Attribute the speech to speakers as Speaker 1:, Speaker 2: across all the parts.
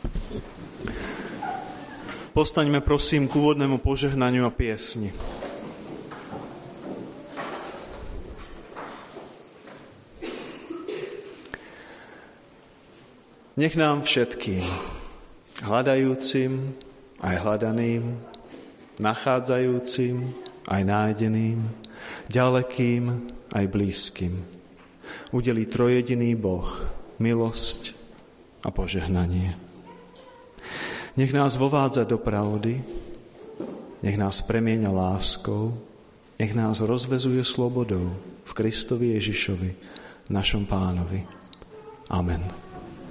Speaker 1: Postaňme prosím k úvodnému požehnaniu a piesni. Nech nám všetkým, hľadajúcim aj hľadaným, nachádzajúcim aj nájdeným, ďalekým aj blízkym, udelí trojjediný Boh milosť a požehnanie. Nech nás vovádza do pravdy, nech nás premieňa láskou, nech nás rozvezuje slobodou v Kristovi Ježišovi, našom Pánovi. Amen.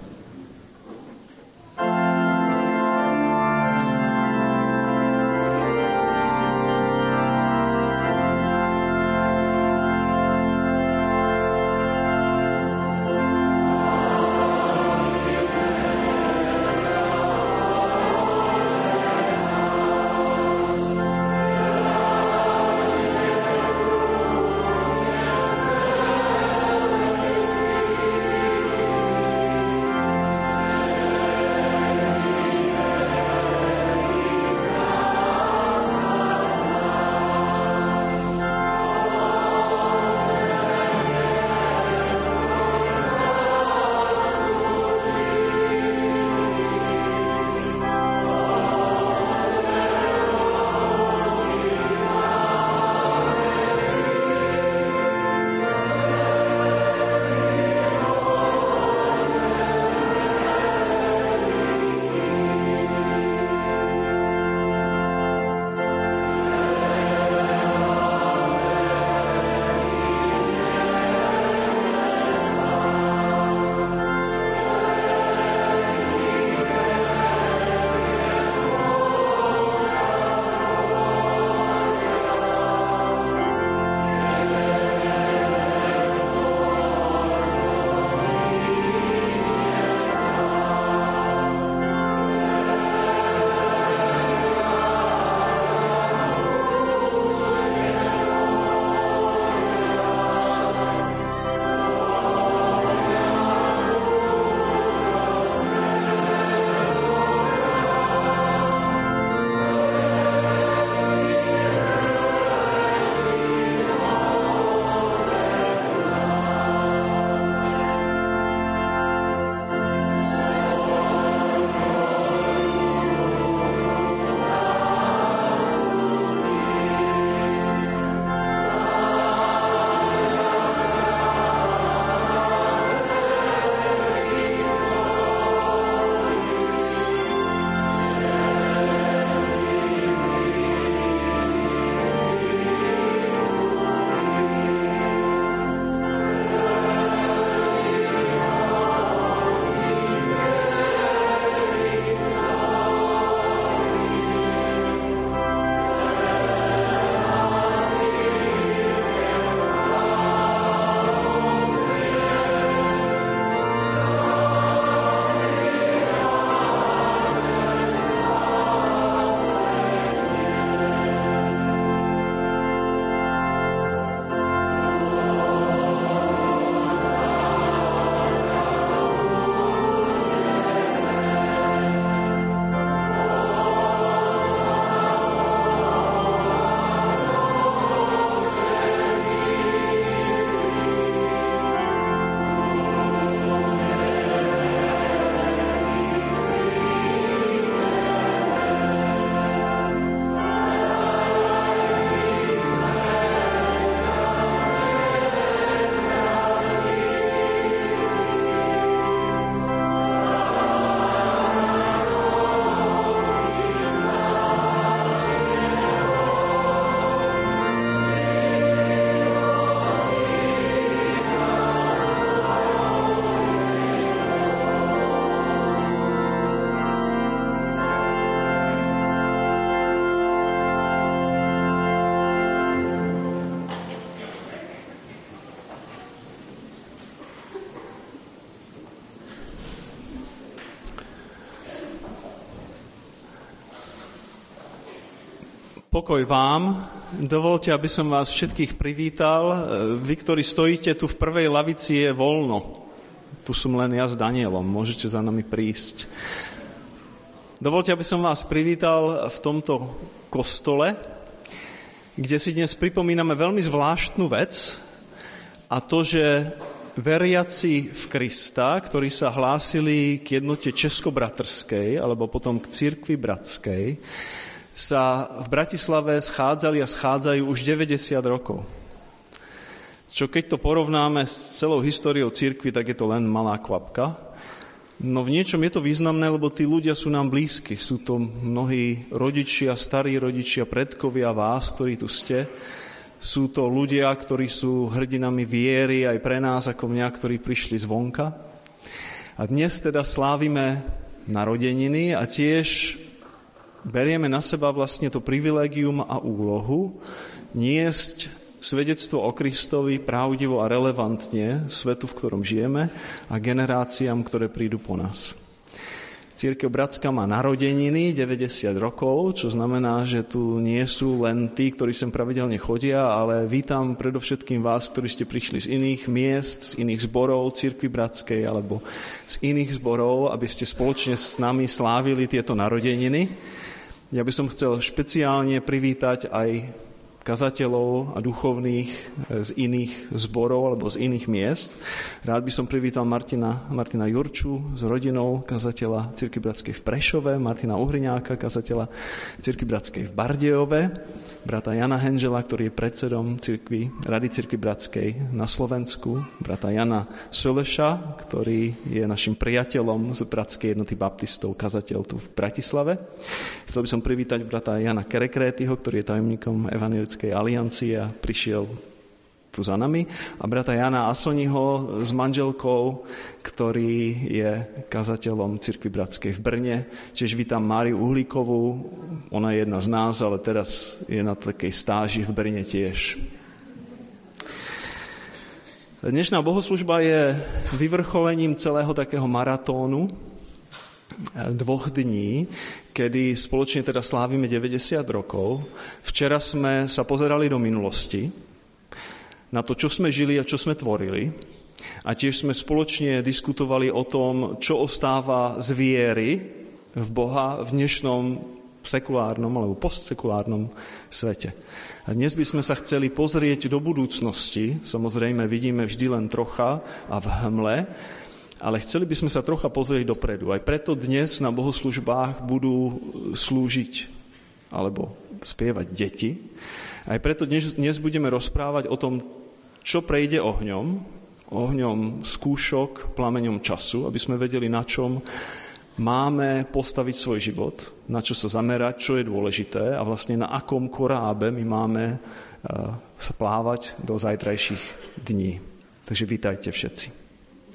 Speaker 1: Pokoj vám. Dovoľte, aby som vás všetkých privítal. Vy, ktorí stojíte tu v prvej lavici, je voľno. Tu som len ja s Danielom. Môžete za nami prísť. Dovoľte, aby som vás privítal v tomto kostole, kde si dnes pripomíname veľmi zvláštnu vec, a to, že veriaci v Krista, ktorí sa hlásili k jednote českobratrskej, alebo potom k cirkvi bratskej, sa v Bratislave schádzali a schádzajú už 90 rokov. Čo keď to porovnáme s celou históriou cirkvi, tak je to len malá kvapka. No v niečom je to významné, lebo tí ľudia sú nám blízki. Sú to mnohí rodičia, starí rodičia, predkovia vás, ktorí tu ste. Sú to ľudia, ktorí sú hrdinami viery aj pre nás, ako mňa, ktorí prišli zvonka. A dnes teda slávime narodeniny a tiež berieme na seba vlastne to privilégium a úlohu niesť svedectvo o Kristovi pravdivo a relevantne svetu, v ktorom žijeme a generáciám, ktoré prídu po nás. Cirkev bratská má narodeniny 90 rokov, čo znamená, že tu nie sú len tí, ktorí sem pravidelne chodia, ale vítam predovšetkým vás, ktorí ste prišli z iných miest, z iných zborov cirkvi bratskej alebo z iných zborov, aby ste spoločne s nami slávili tieto narodeniny. Ja by som chcel špeciálne privítať aj kazateľov a duchovných z iných zborov alebo z iných miest. Rád by som privítal Martina Jurču s rodinou, kazateľa cirkvi bratskej v Prešove, Martina Uhriňáka, kazateľa cirkvi bratskej v Bardejove, brata Jana Henžela, ktorý je predsedom Rady cirkvi bratskej na Slovensku, brata Jana Soleša, ktorý je našim priateľom z Bratskej jednoty baptistov, kazateľ tu v Bratislave. Chcel by som privítať brata Jana Kerekrétyho, ktorý je tajomníkom Evangelickej aliancie a prišiel tu za nami, a brata Jana Asoniho s manželkou, ktorý je kazateľom cirkvi bratskej v Brne. Čiže vítam Máriu Uhlíkovú, ona je jedna z nás, ale teraz je na takej stáži v Brne tiež. Dnešná bohoslužba je vyvrcholením celého takého maratónu 2 dní, kedy spoločne teda slávime 90 rokov. Včera sme sa pozerali do minulosti, na to, čo sme žili a čo sme tvorili. A tiež sme spoločne diskutovali o tom, čo ostáva z viery v Boha v dnešnom sekulárnom alebo postsekulárnom svete. A dnes by sme sa chceli pozrieť do budúcnosti. Samozrejme, vidíme vždy len trocha a v hmle, ale chceli by sme sa trocha pozrieť dopredu. Aj preto dnes na bohoslužbách budú slúžiť alebo spievať deti. Aj preto dnes budeme rozprávať o tom, čo prejde ohňom skúšok, plameňom času, aby sme vedeli, na čom máme postaviť svoj život, na čo sa zamerať, čo je dôležité a vlastne na akom korábe my máme sa plávať do zajtrajších dní. Takže vítajte všetci.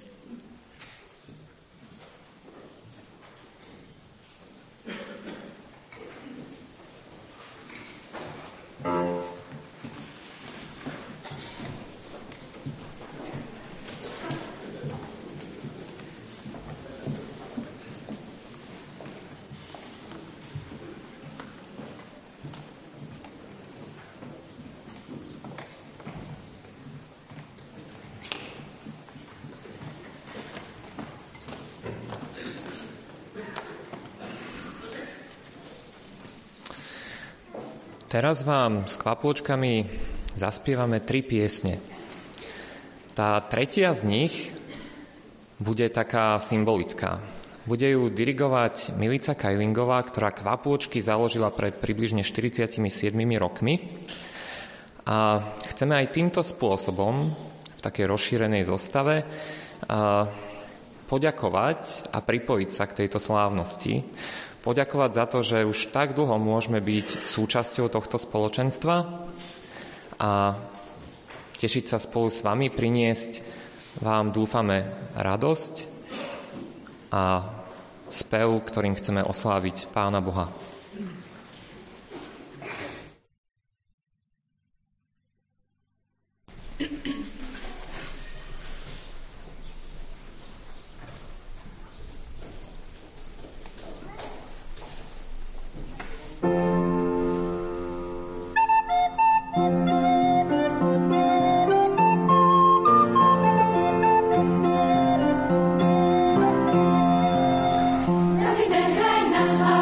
Speaker 2: Teraz vám s kvapôčkami zaspievame 3 piesne. Tá tretia z nich bude taká symbolická. Bude ju dirigovať Milica Kajlingová, ktorá kvapôčky založila pred približne 47 rokmi. A chceme aj týmto spôsobom, v takej rozšírenej zostave, poďakovať a pripojiť sa k tejto slávnosti. Poďakovať za to, že už tak dlho môžeme byť súčasťou tohto spoločenstva a tešiť sa spolu s vami, priniesť vám, dúfame, radosť a spev, ktorým chceme osláviť Pána Boha.
Speaker 3: Davide, hraj na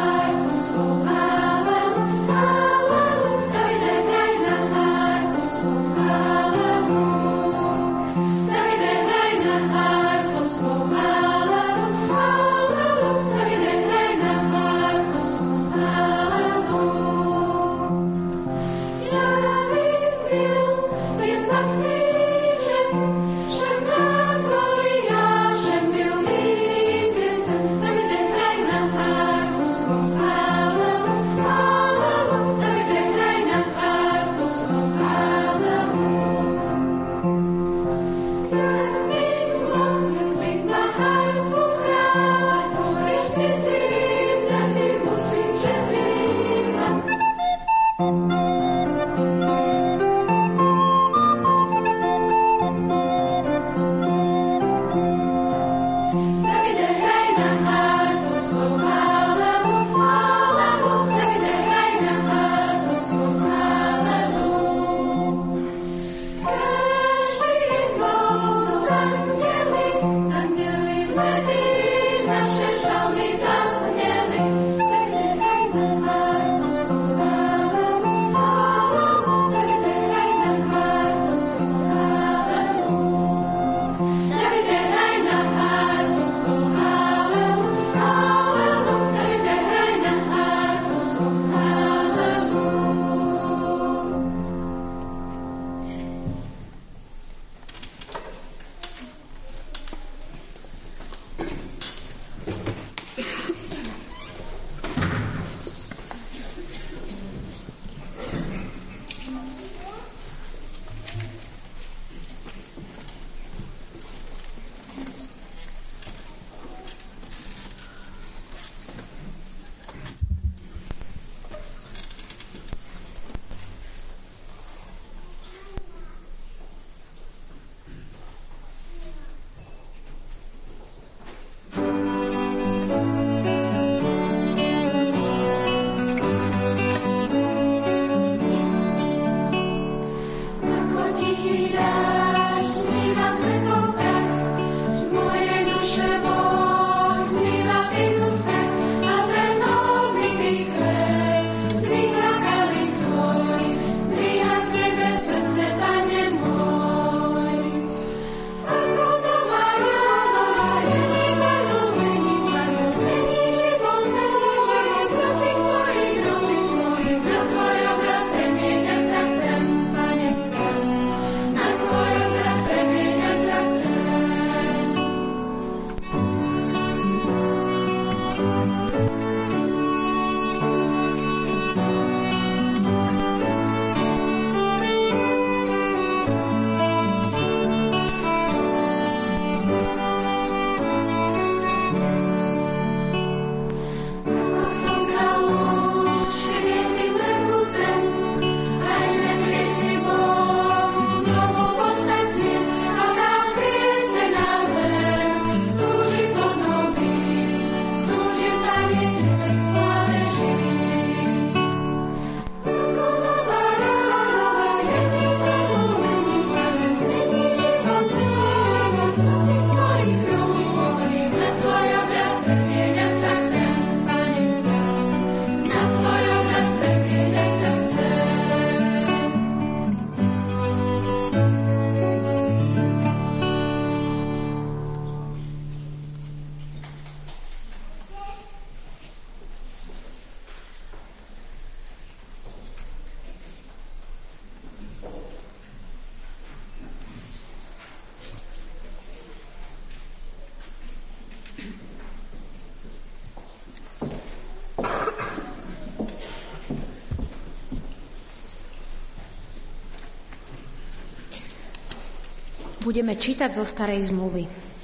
Speaker 3: Budeme čítať zo Starej zmluvy.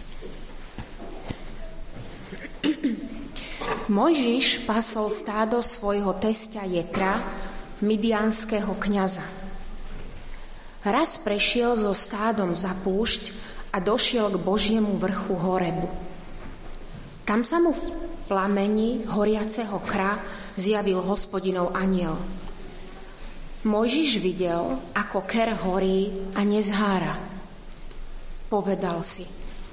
Speaker 3: Mojžiš pasol stádo svojho tesťa Jetra, midianského kňaza. Raz prešiel so stádom za púšť a došiel k Božiemu vrchu Horebu. Tam sa mu v plameni horiaceho kra zjavil Hospodinov anjel. Mojžiš videl, ako ker horí a nezhára. Povedal si: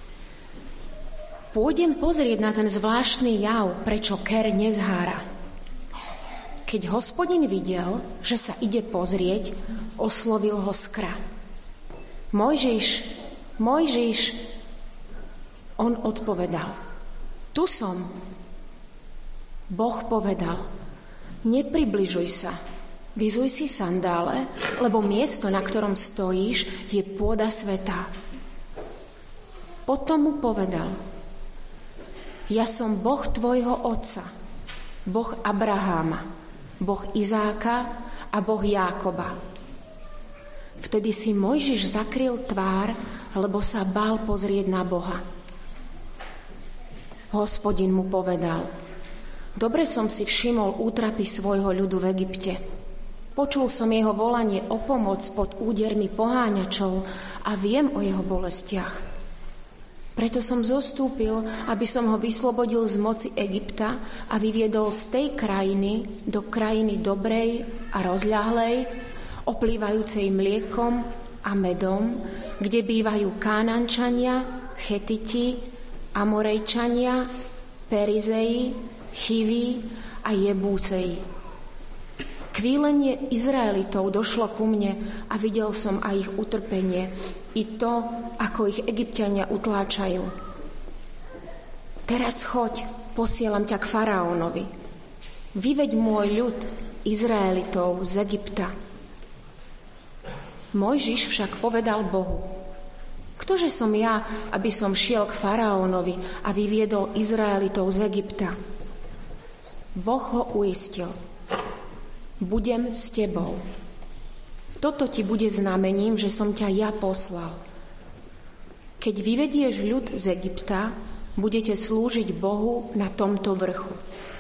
Speaker 3: pôjdem pozrieť na ten zvláštny jav, prečo ker nezhára. Keď Hospodin videl, že sa ide pozrieť, oslovil ho z kra. Mojžiš, Mojžiš. On odpovedal: tu som. Boh povedal: nepribližuj sa, vyzuj si sandále, lebo miesto, na ktorom stojíš, je pôda svätá. Potom mu povedal: ja som Boh tvojho otca, Boh Abraháma, Boh Izáka a Boh Jákoba. Vtedy si Mojžiš zakryl tvár, lebo sa bál pozrieť na Boha. Hospodin mu povedal: dobre som si všimol útrapy svojho ľudu v Egypte. Počul som jeho volanie o pomoc pod údermi poháňačov a viem o jeho bolestiach. Preto som zostúpil, aby som ho vyslobodil z moci Egypta a vyviedol z tej krajiny do krajiny dobrej a rozľahlej, oplývajúcej mliekom a medom, kde bývajú Kánančania, Chetiti, Amorejčania, Perizeji, Chiví a Jebúceji. Kvílenie Izraelitov došlo ku mne a videl som aj ich utrpenie, i to, ako ich Egypťania utláčajú. Teraz choď, posielam ťa k faraónovi. Vyveď môj ľud, Izraelitov, z Egypta. Mojžiš však povedal Bohu: ktože som ja, aby som šiel k faraónovi a vyviedol Izraelitov z Egypta? Boh ho uistil: budem s tebou. Toto ti bude znamením, že som ťa ja poslal. Keď vyvedieš ľud z Egypta, budete slúžiť Bohu na tomto vrchu.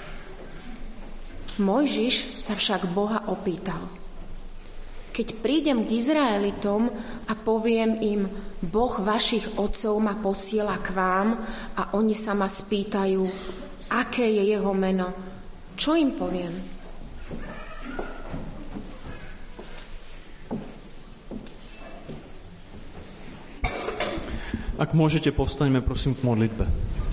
Speaker 3: Mojžiš sa však Boha opýtal: keď prídem k Izraelitom a poviem im: Boh vašich otcov ma posiela k vám, a oni sa ma spýtajú, aké je jeho meno, čo im poviem?
Speaker 1: Ak môžete, povstaňme prosím k modlitbe.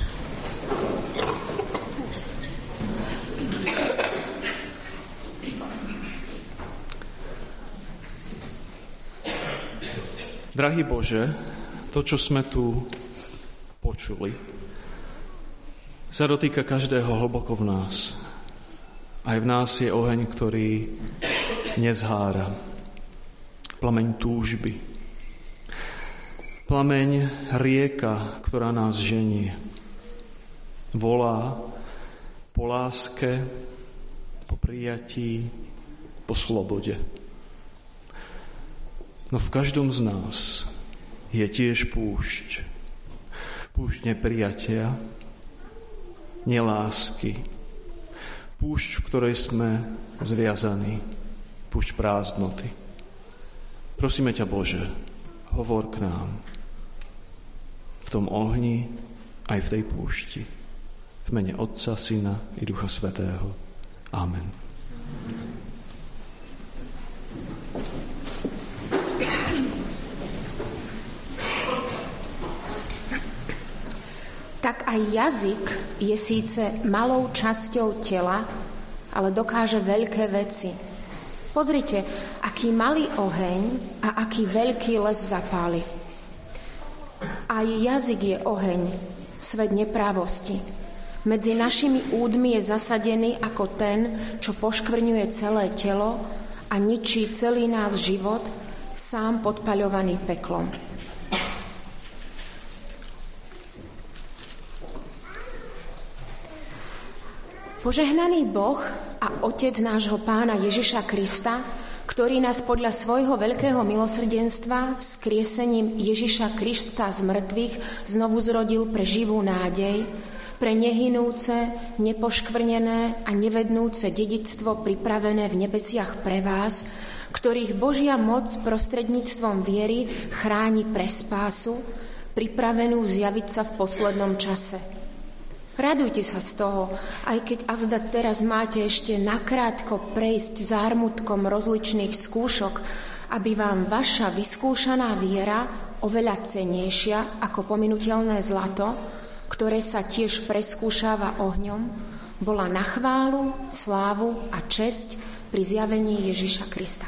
Speaker 1: Drahý Bože, to, čo sme tu počuli, sa dotýka každého hlboko v nás. Aj v nás je oheň, ktorý nezhára. Plameň túžby. Plameň rieka, ktorá nás ženie. Volá po láske, po prijatí, po slobode. No v každom z nás je tiež púšť. Púšť neprijatia, nelásky. Púšť, v ktorej sme zviazaní. Púšť prázdnoty. Prosíme ťa, Bože, hovor k nám. V tom ohni, aj v tej púšti. V mene Otca, Syna i Ducha Svätého. Amen.
Speaker 3: Tak aj jazyk je síce malou časťou tela, ale dokáže veľké veci. Pozrite, aký malý oheň a aký veľký les zapáli. Aj jazyk je oheň, svet neprávosti. Medzi našimi údmi je zasadený ako ten, čo poškvrňuje celé telo a ničí celý náš život, sám podpaľovaný peklom. Požehnaný Boh a Otec nášho Pána Ježiša Krista, ktorý nás podľa svojho veľkého milosrdenstva vzkriesením Ježiša Krista z mŕtvych znovu zrodil pre živú nádej, pre nehynúce, nepoškvrnené a nevednúce dedičstvo pripravené v nebesiach pre vás, ktorých Božia moc prostredníctvom viery chráni pre spásu, pripravenú zjaviť sa v poslednom čase. Radujte sa z toho, aj keď azda teraz máte ešte nakrátko prejsť zármutkom rozličných skúšok, aby vám vaša vyskúšaná viera, oveľa cennejšia ako pominuteľné zlato, ktoré sa tiež preskúšava ohňom, bola na chválu, slávu a česť pri zjavení Ježiša Krista.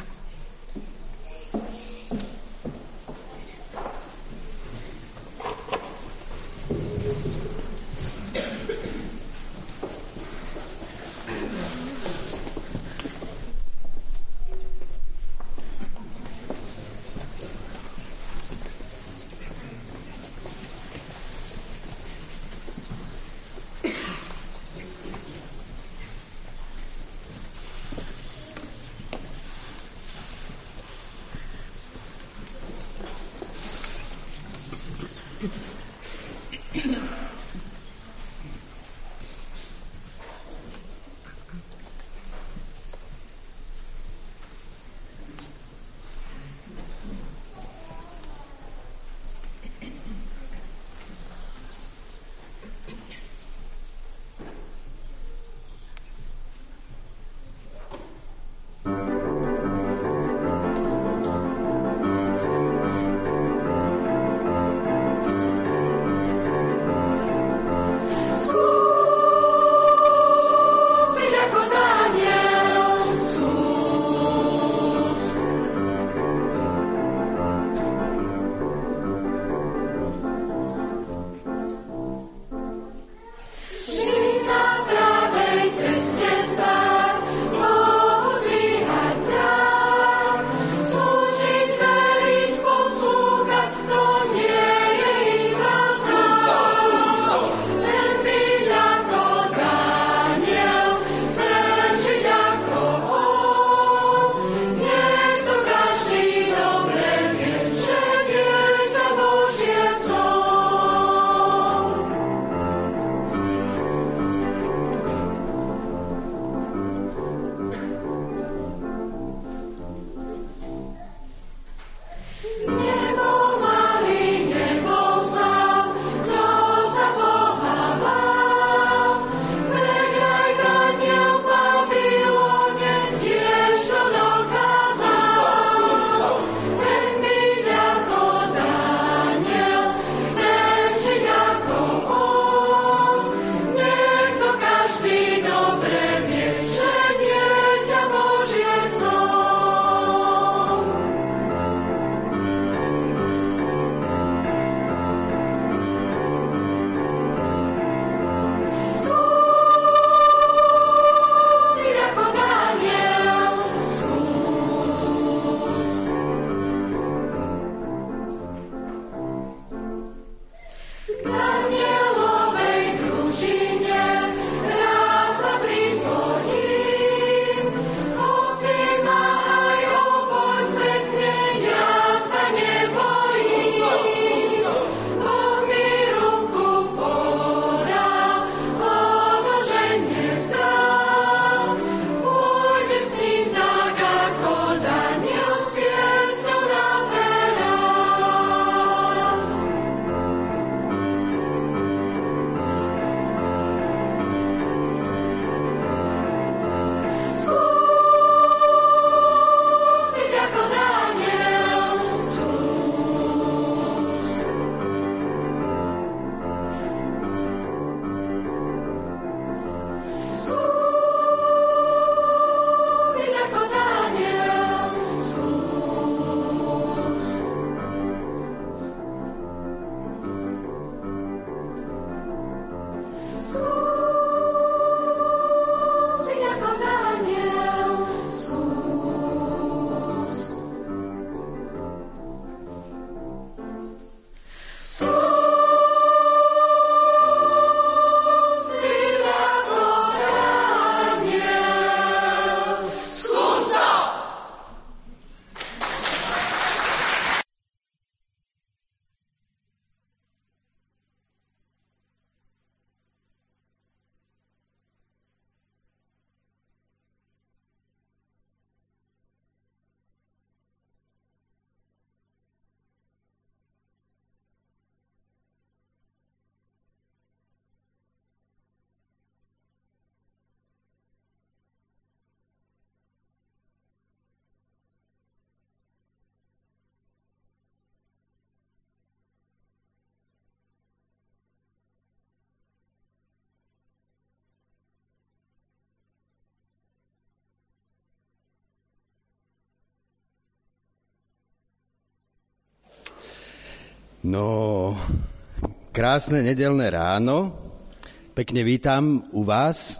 Speaker 4: No, krásne nedeľné ráno. Pekne vítam u vás.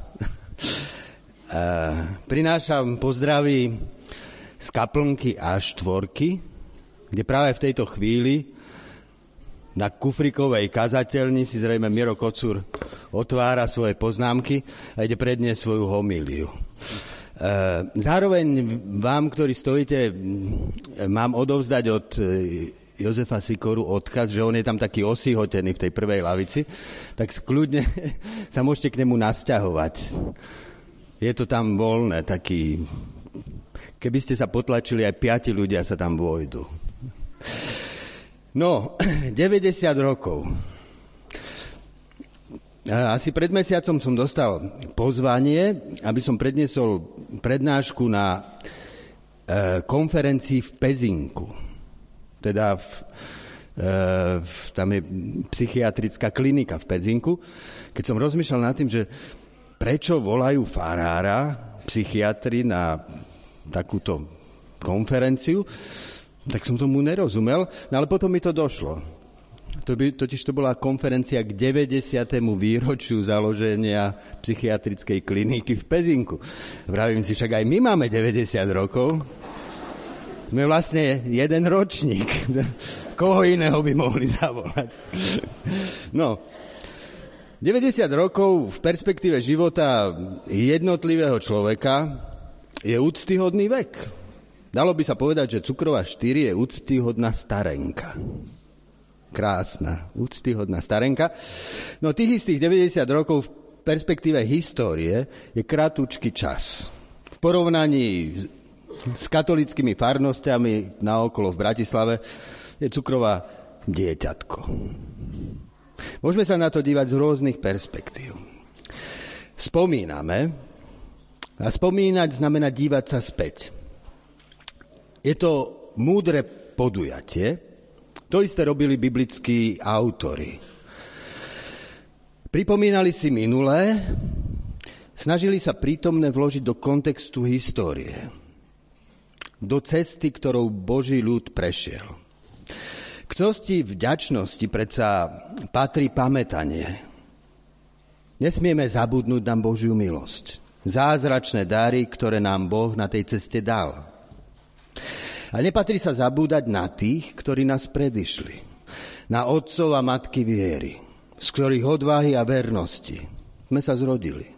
Speaker 4: Prinášam pozdravy z kaplnky A4, kde práve v tejto chvíli na kufrikovej kazateľni si zrejme Miro Kocúr otvára svoje poznámky a ide predniesť svoju homíliu. Zároveň vám, ktorí stojíte, mám odovzdať od Jozefa Sikoru odkaz, že on je tam taký osýhotený v tej prvej lavici, tak skľudne sa môžete k nemu nasťahovať. Je to tam voľné, taký... Keby ste sa potlačili, aj 5 ľudia sa tam vojdu. No, 90 rokov. Asi pred mesiacom som dostal pozvanie, aby som predniesol prednášku na konferencii v Pezinku. Teda tam je psychiatrická klinika v Pezinku. Keď som rozmýšľal nad tým, že prečo volajú farára, psychiatri na takúto konferenciu, tak som tomu nerozumel, no ale potom mi to došlo. Totiž to bola konferencia k 90. výročiu založenia psychiatrickej kliniky v Pezinku. Vravím si, však aj my máme 90 rokov. Sme vlastne jeden ročník. Koho iného by mohli zavolať? No, 90 rokov v perspektíve života jednotlivého človeka je úctyhodný vek. Dalo by sa povedať, že cukrová 4 je úctyhodná starenka. Krásna, úctyhodná starenka. No tých istých 90 rokov v perspektíve histórie je kratučký čas. V porovnaní s katolíckymi farnosťami naokolo v Bratislave je cukrová dieťatko. Môžeme sa na to dívať z rôznych perspektív. Spomíname, a spomínať znamená dívať sa späť. Je to múdre podujatie, to isté robili biblickí autori. Pripomínali si minulé, snažili sa prítomné vložiť do kontextu histórie, do cesty, ktorou Boží ľud prešiel. K cnosti vďačnosti predsa patrí pamätanie. Nesmieme zabudnúť na Božiu milosť, zázračné dary, ktoré nám Boh na tej ceste dal. A nepatrí sa zabúdať na tých, ktorí nás predišli, na otcov a matky viery, z ktorých odvahy a vernosti sme sa zrodili.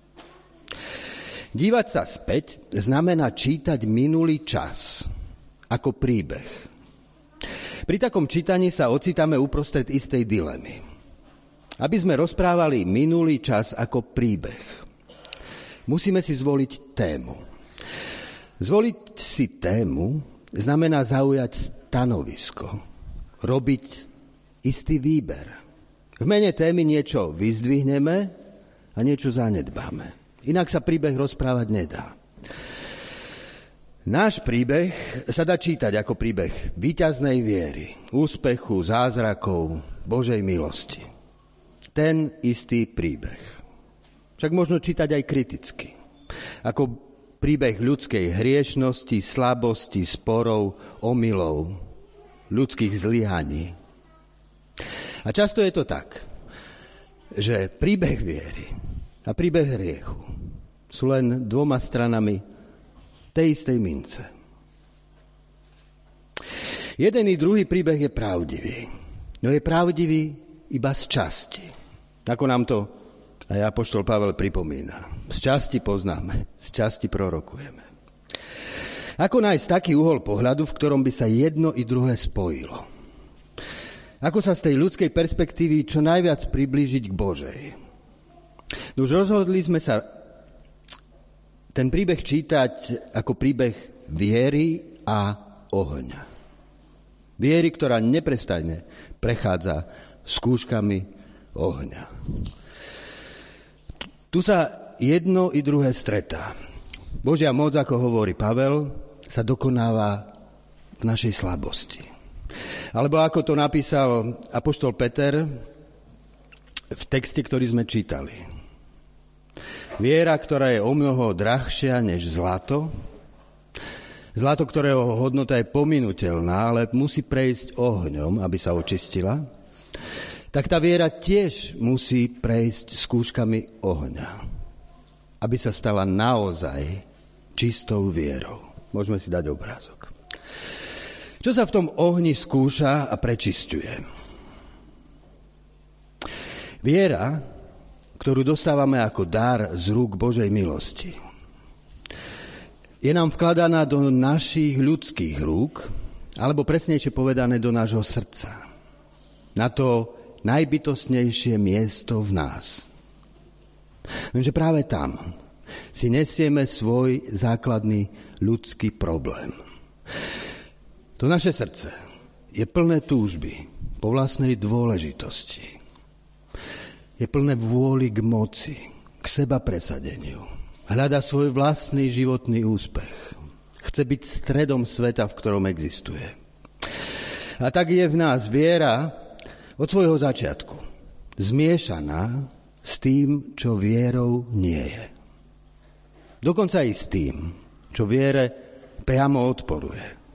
Speaker 4: Dívať sa späť znamená čítať minulý čas ako príbeh. Pri takom čítaní sa ocitáme uprostred istej dilemy. Aby sme rozprávali minulý čas ako príbeh, musíme si zvoliť tému. Zvoliť si tému znamená zaujať stanovisko, robiť istý výber. V mene témy niečo vyzdvihneme a niečo zanedbáme. Inak sa príbeh rozprávať nedá. Náš príbeh sa dá čítať ako príbeh víťaznej viery, úspechu, zázrakov, Božej milosti. Ten istý príbeh. Však možno čítať aj kriticky. Ako príbeh ľudskej hriešnosti, slabosti, sporov, omylov, ľudských zlyhaní. A často je to tak, že príbeh viery a príbeh hriechu sú len dvoma stranami tej istej mince. Jeden i druhý príbeh je pravdivý, no je pravdivý iba z časti. Ako nám to aj apoštol Pavel pripomína. Z časti poznáme, z časti prorokujeme. Ako nájsť taký uhol pohľadu, v ktorom by sa jedno i druhé spojilo? Ako sa z tej ľudskej perspektívy čo najviac priblížiť k Božej? No už rozhodli sme sa ten príbeh čítať ako príbeh viery a ohňa. Viery, ktorá neprestajne prechádza skúškami ohňa. Tu sa jedno i druhé stretá. Božia moc, ako hovorí Pavel, sa dokonáva v našej slabosti. Alebo ako to napísal apoštol Peter v texte, ktorý sme čítali. Viera, ktorá je omnoho drahšia než zlato, Zlato, ktorého hodnota je pominuteľná, ale musí prejsť ohňom, aby sa očistila, tak tá viera tiež musí prejsť skúškami ohňa, aby sa stala naozaj čistou vierou. Môžeme si dať obrázok. Čo sa v tom ohni skúša a prečisťuje? Viera, ktorú dostávame ako dar z rúk Božej milosti, je nám vkladaná do našich ľudských rúk, alebo presnejšie povedané do nášho srdca. Na to najbytostnejšie miesto v nás. Lenže práve tam si nesieme svoj základný ľudský problém. To naše srdce je plné túžby po vlastnej dôležitosti. Je plné vôli k moci, k seba presadeniu. Hľadá svoj vlastný životný úspech. Chce byť stredom sveta, v ktorom existuje. A tak je v nás viera od svojho začiatku zmiešaná s tým, čo vierou nie je. Dokonca i s tým, čo viere priamo odporuje.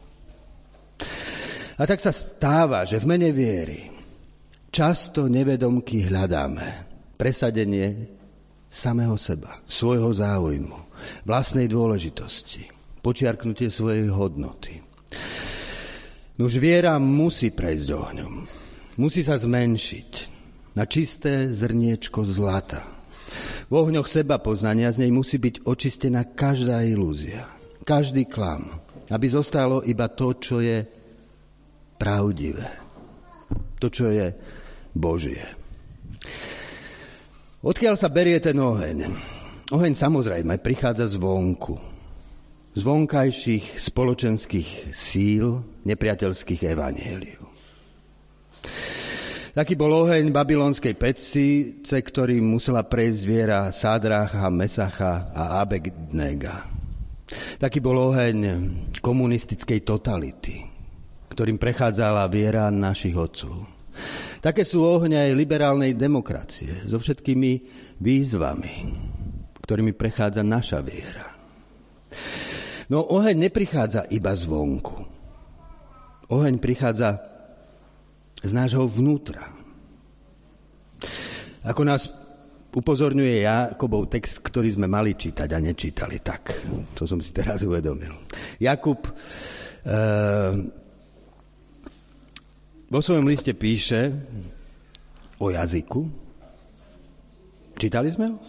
Speaker 4: A tak sa stáva, že v mene viery často nevedomky hľadáme presadenie samého seba, svojho záujmu, vlastnej dôležitosti, počiarknutie svojej hodnoty. Nuž viera musí prejsť ohňom, musí sa zmenšiť na čisté zrniečko zlata. V ohňoch seba poznania z nej musí byť očistená každá ilúzia, každý klam, aby zostalo iba to, čo je pravdivé. To, čo je Božie. Odkiaľ sa berie ten oheň? Oheň samozrejme prichádza zvonku. Z vonkajších spoločenských síl nepriateľských evanjelií. Taký bol oheň babylonskej petcice, ktorým musela prejsť viera Sádrácha, Mesacha a Abednega. Taký bol oheň komunistickej totality, ktorým prechádzala viera našich otcov. Také sú ohne aj liberálnej demokracie so všetkými výzvami, ktorými prechádza naša viera. No oheň neprichádza iba zvonku. Oheň prichádza z nášho vnútra. Ako nás upozorňuje Jakubov text, ktorý sme mali čítať a nečítali. Tak, to som si teraz uvedomil. Jakub vo svojom liste píše o jazyku. Čítali sme ho?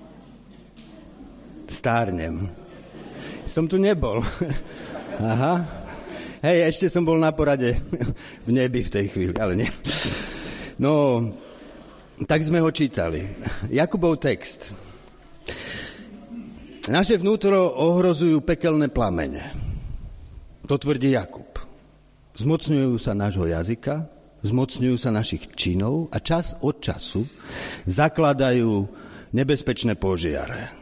Speaker 4: Stárnem. Som tu nebol. Aha. Hej, ešte som bol na porade v nebi v tej chvíli, ale nie. No, tak sme ho čítali. Jakubov text. Naše vnútro ohrozujú pekelné plamene. To tvrdí Jakub. Zmocňujú sa nášho jazyka, zmocňujú sa našich činov a čas od času zakladajú nebezpečné požiare.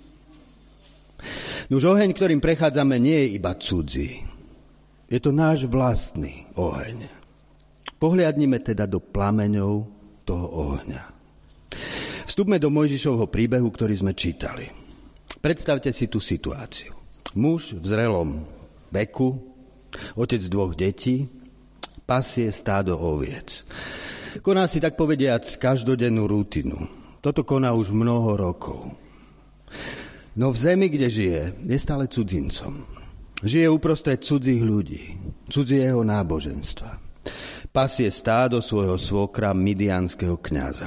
Speaker 4: Nuž oheň, ktorým prechádzame, nie je iba cudzí. Je to náš vlastný oheň. Pohliadnime teda do plameňov toho ohňa. Vstupme do Mojžišovho príbehu, ktorý sme čítali. Predstavte si tú situáciu. Muž v zrelom veku, otec 2 detí, pasie stádo oviec. Koná si tak povediac každodennú rutinu. Toto koná už mnoho rokov. No v zemi, kde žije, je stále cudzincom. Žije uprostred cudzích ľudí, cudzieho náboženstva. Pasie stádo svojho svokra midianského kňaza.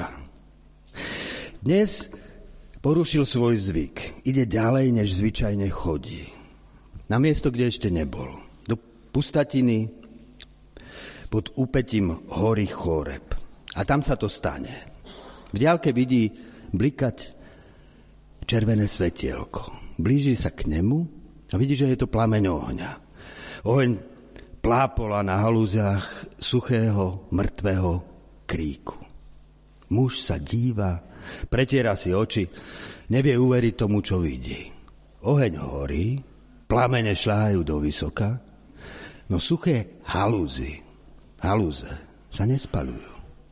Speaker 4: Dnes porušil svoj zvyk. Ide ďalej, než zvyčajne chodí. Na miesto, kde ešte nebol. Do pustatiny pod úpetím hory Chóreb. A tam sa to stane. V diaľke vidí blikať červené svetielko. Blíži sa k nemu a vidí, že je to plameň ohňa. Oheň plápola na halúziach suchého, mŕtvého kríku. Muž sa díva, pretiera si oči, nevie uveriť tomu, čo vidí. Oheň horí, plamene šľahajú do vysoka, no suché halúze sa nespaľujú.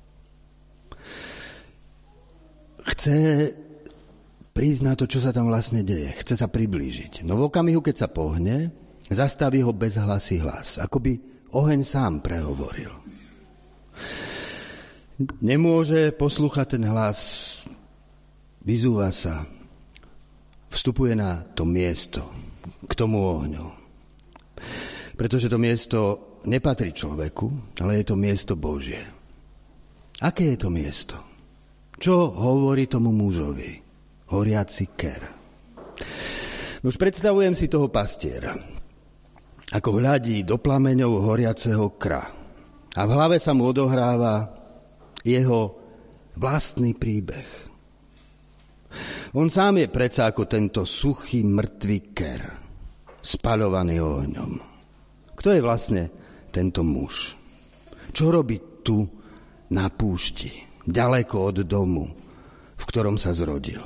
Speaker 4: Chce prísť na to, čo sa tam vlastne deje. Chce sa priblížiť. No v okamihu, keď sa pohne, Zastaví ho bezhlasý hlas, ako by oheň sám prehovoril. Nemôže poslúchať ten hlas, vyzúva sa, vstupuje na to miesto, k tomu ohňu. Pretože to miesto nepatrí človeku, ale je to miesto Božie. Aké je to miesto? Čo hovorí tomu mužovi? Horiaci ker. Už predstavujem si toho pastiera, ako hľadí do plameňov horiaceho kra. A v hlave sa mu odohráva jeho vlastný príbeh. On sám je predsa ako tento suchý, mŕtvý ker, spaľovaný ohňom. Kto je vlastne tento muž? Čo robí tu na púšti, ďaleko od domu, v ktorom sa zrodil?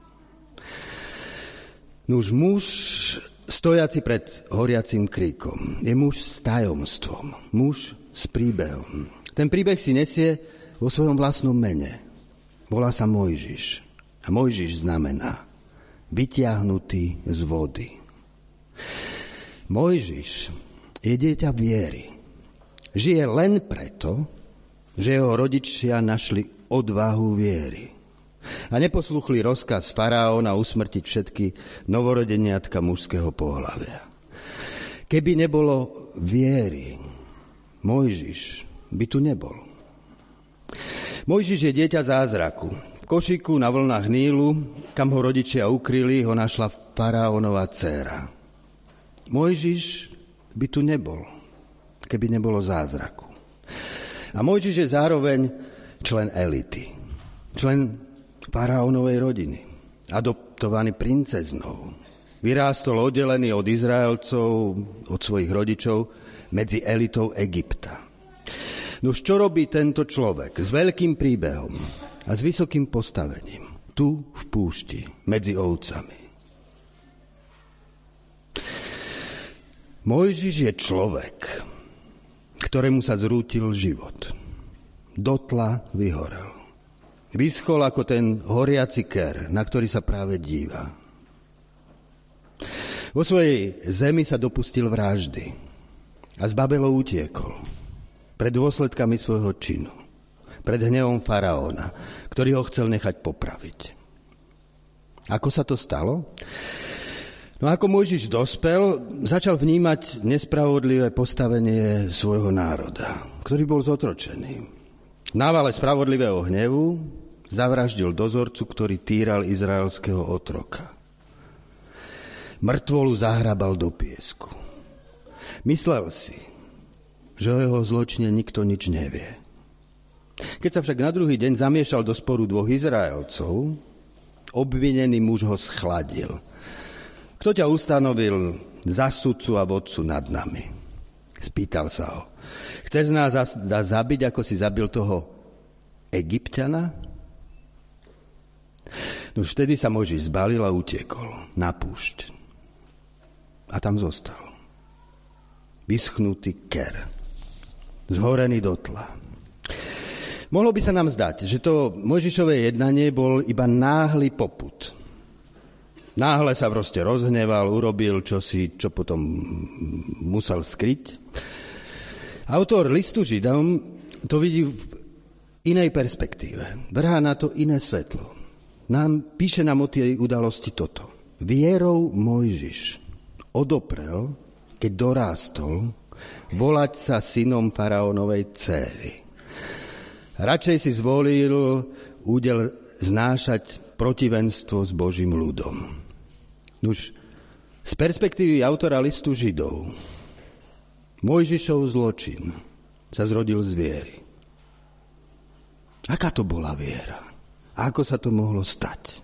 Speaker 4: Nuž muž, stojaci pred horiacim kríkom, je muž s tajomstvom, muž s príbehom. Ten príbeh si nesie vo svojom vlastnom mene. Volá sa Mojžiš. A Mojžiš znamená vytiahnutý z vody. Mojžiš je dieťa viery. Žije len preto, že jeho rodičia našli odvahu viery. A neposlúchli rozkaz faraóna usmrtiť všetky novorodeniatka mužského pohlavia. Keby nebolo viery, Mojžiš by tu nebol. Mojžiš je dieťa zázraku. V košíku na vlnách Nílu, kam ho rodičia ukryli, ho našla faraónova dcéra. Mojžiš by tu nebol, keby nebolo zázraku. A Mojžiš je zároveň člen elity. Člen faraónovej rodiny. Adoptovaný princeznou. Vyrástol oddelený od Izraelcov, od svojich rodičov, medzi elitou Egypta. Nož čo robí tento človek s veľkým príbehom a s vysokým postavením tu v púšti medzi ovcami? Mojžiš je človek, ktorému sa zrútil život. Dotla vyhorel. Vyschol ako ten horiaci ker, na ktorý sa práve díva. Vo svojej zemi sa dopustil vraždy a z Babelov utiekol pred dôsledkami svojho činu, pred hnevom faraóna, ktorý ho chcel nechať popraviť. Ako sa to stalo? No ako Mojžiš dospel, začal vnímať nespravodlivé postavenie svojho národa, ktorý bol zotročený. V návale spravodlivého hnevu zavraždil dozorcu, ktorý týral izraelského otroka. Mŕtvolu zahrabal do piesku. Myslel si, že o jeho zločine nikto nič nevie. Keď sa však na druhý deň zamiešal do sporu dvoch Izraelcov, obvinený muž ho schladil. Kto ťa ustanovil za sudcu a vodcu nad nami? Spýtal sa ho. Chceš nás zabiť, ako si zabil toho Egypťana? No vtedy sa Mojžiš zbalil a utiekol na púšť. A tam zostal. Vyschnutý ker. Zhorený dotla. Mohlo by sa nám zdať, že to Mojžišové jednanie bol iba náhly popud. Náhle sa proste rozhneval, urobil čosi, čo potom musel skryť. Autor listu Židom to vidí v inej perspektíve. Vrhá na to iné svetlo. Píše nám o tej udalosti toto. Vierou Mojžiš odoprel, keď dorástol, volať sa synom faraónovej dcéry. Radšej si zvolil údel znášať protivenstvo s Božím ľudom. Nuž, z perspektívy autora listu Židov, Mojžišov zločin sa zrodil z viery. Aká to bola viera? Ako sa to mohlo stať?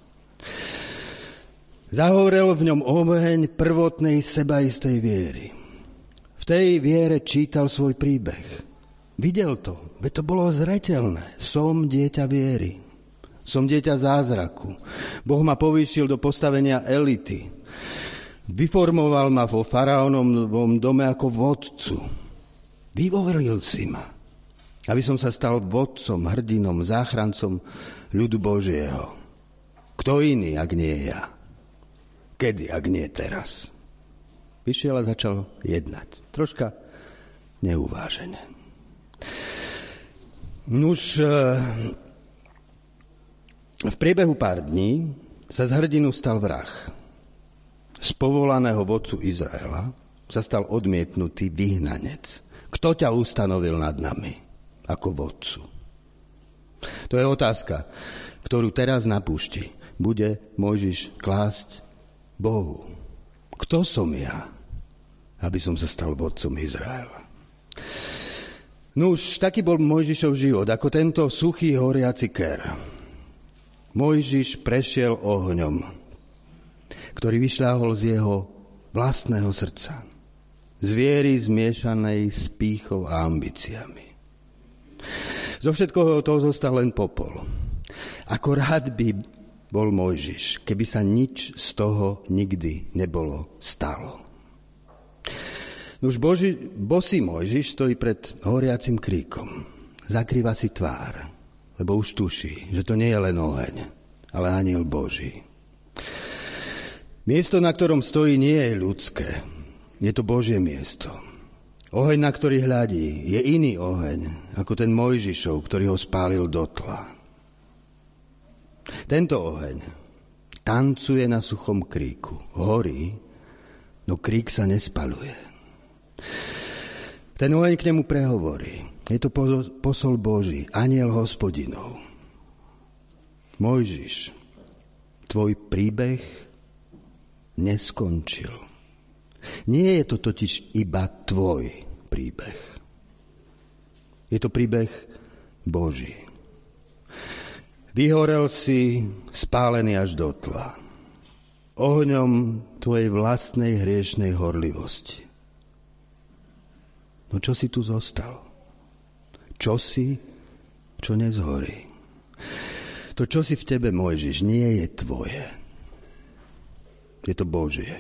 Speaker 4: Zahorel v ňom oheň prvotnej sebaistej viery. V tej viere čítal svoj príbeh. Videl to, veď to bolo zreteľné. Som dieťa viery. Som dieťa zázraku. Boh ma povýšil do postavenia elity. Vyformoval ma vo faraónovom dome ako vodcu. Vyvolil si ma, aby som sa stal vodcom, hrdinom, záchrancom ľudu Božieho. Kto iný, ak nie ja? Kedy, ak nie teraz? Vyšiel a začal jednať. Troška neuvážene. Nuž, v priebehu pár dní sa z hrdinu stal vrah. Z povolaného vodcu Izraela sa stal odmietnutý vyhnanec. Kto ťa ustanovil nad nami ako vodcu? To je otázka, ktorú teraz na púšti bude Mojžiš klásť Bohu. Kto som ja, aby som sa stal vodcom Izraela? No už taký bol Mojžišov život, ako tento suchý horiaci ker. Mojžiš prešiel ohňom, ktorý vyšľahol z jeho vlastného srdca. Z viery zmiešanej s pýchou a ambíciami. Zo všetkoho toho zostal len popol. Ako rád by bol Mojžiš, keby sa nič z toho nikdy nebolo stalo. Už bosý Mojžiš stojí pred horiacim kríkom. Zakrýva si tvár, lebo už tuší, že to nie je len oheň, ale anjel Boží. Miesto, na ktorom stojí, nie je ľudské. Je to Božie miesto. Oheň, na ktorý hľadí, je iný oheň, ako ten Mojžišov, ktorý ho spálil dotla. Tento oheň tancuje na suchom kríku. Horí, no krík sa nespaluje. Ten oheň k nemu prehovorí. Je to posol Boží, anjel Hospodinov. Mojžiš, tvoj príbeh neskončil. Nie je to totiž iba tvoj príbeh. Je to príbeh Boží. Vyhorel si, spálený až do tla. Ohňom tvojej vlastnej hriešnej horlivosti. No čo si tu zostal? Čo si, čo nezhorí? To, čo si v tebe, Mojžiš, nie je tvoje. Je to Božie.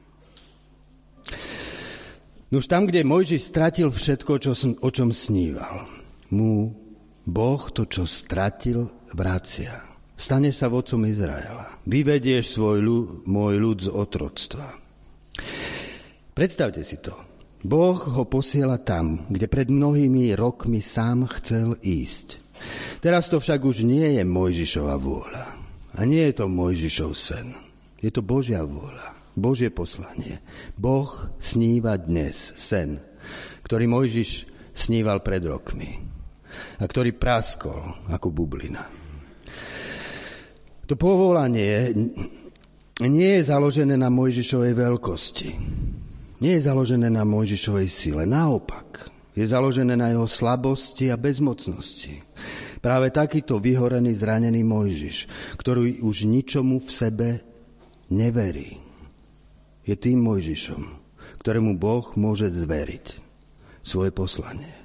Speaker 4: Nož tam, kde Mojžiš stratil všetko, o čom sníval, mu Boh to, čo stratil, vracia. Staneš sa vodcom Izraela. Vyvedieš môj ľud z otroctva. Predstavte si to. Boh ho posiela tam, kde pred mnohými rokmi sám chcel ísť. Teraz to však už nie je Mojžišova vôľa. A nie je to Mojžišov sen. Je to Božia vôľa, Božie poslanie. Boh sníva dnes sen, ktorý Mojžiš sníval pred rokmi a ktorý praskol ako bublina. To povolanie nie je založené na Mojžišovej veľkosti. Nie je založené na Mojžišovej sile. Naopak, je založené na jeho slabosti a bezmocnosti. Práve takýto vyhorený, zranený Mojžiš, ktorý už ničomu v sebe neverí, je tým Mojžišom, ktorému Boh môže zveriť svoje poslanie.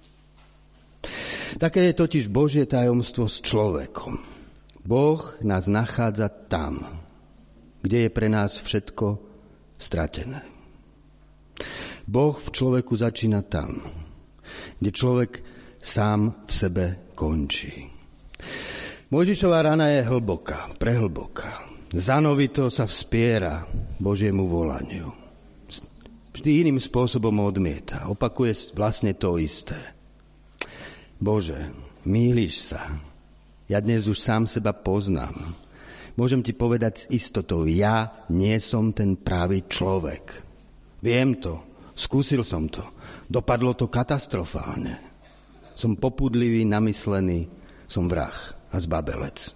Speaker 4: Také je totiž Božie tajomstvo s človekom. Boh nás nachádza tam, kde je pre nás všetko stratené. Boh v človeku začína tam, kde človek sám v sebe končí. Mojžišova rana je hlboká, prehlboká. Zanovito sa vspiera Božiemu volaniu. Vždy iným spôsobom odmieta. Opakuje vlastne to isté. Bože, mýliš sa. Ja dnes už sám seba poznám. Môžem ti povedať s istotou, ja nie som ten pravý človek. Viem to. Skúsil som to. Dopadlo to katastrofálne. Som popudlivý, namyslený, som vrah a zbabelec.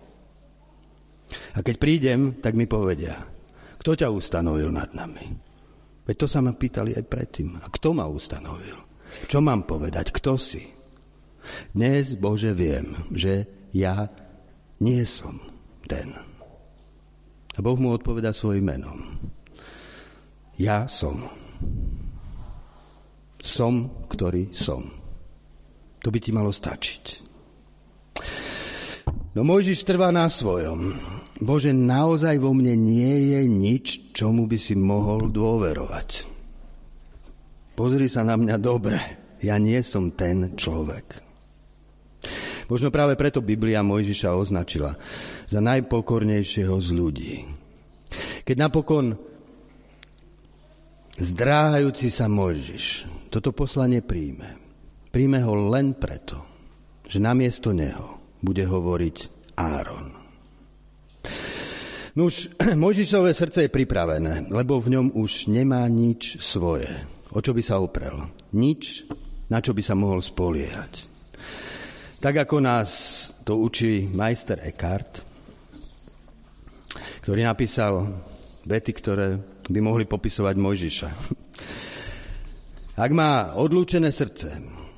Speaker 4: A keď prídem, tak mi povedia, kto ťa ustanovil nad nami? Veď to sa ma pýtali aj predtým. A kto ma ustanovil? Čo mám povedať? Kto si? Dnes, Bože, viem, že ja nie som ten. A Boh mu odpovedá svojím menom. Ja som. Som, ktorý som. To by ti malo stačiť. No Mojžiš trvá na svojom. Bože, naozaj vo mne nie je nič, čomu by si mohol dôverovať. Pozri sa na mňa dobre. Ja nie som ten človek. Možno práve preto Biblia Mojžiša označila za najpokornejšieho z ľudí. Keď napokon zdráhajúci sa Mojžiš toto poslanie príjme. Príjme ho len preto, že namiesto neho bude hovoriť Áron. Nuž, Mojžišové srdce je pripravené, lebo v ňom už nemá nič svoje. O čo by sa oprel? Nič, na čo by sa mohol spoliehať. Tak ako nás to učí majster Eckhart, ktorý napísal vety, ktoré by mohli popisovať Mojžiša. Ak má odlúčené srdce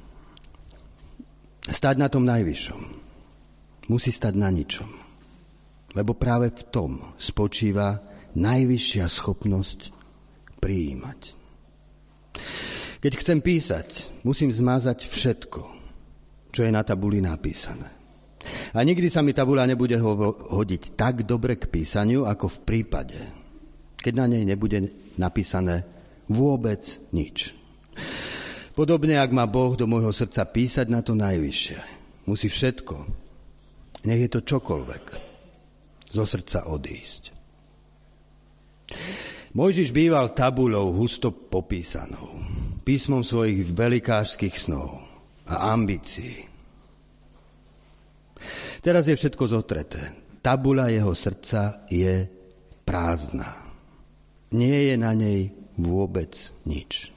Speaker 4: stať na tom najvyššom, musí stať na ničom. Lebo práve v tom spočíva najvyššia schopnosť prijímať. Keď chcem písať, musím zmazať všetko, čo je na tabuli napísané. A nikdy sa mi tabula nebude hodiť tak dobre k písaniu, ako v prípade, keď na nej nebude napísané vôbec nič. Podobne, ak má Boh do môjho srdca písať na to najvyššie, musí všetko, nech je to čokoľvek, zo srdca odísť. Mojžiš býval tabuľou husto popísanou, písmom svojich velikášskych snov a ambícií. Teraz je všetko zotreté. Tabuľa jeho srdca je prázdna. Nie je na nej vôbec nič.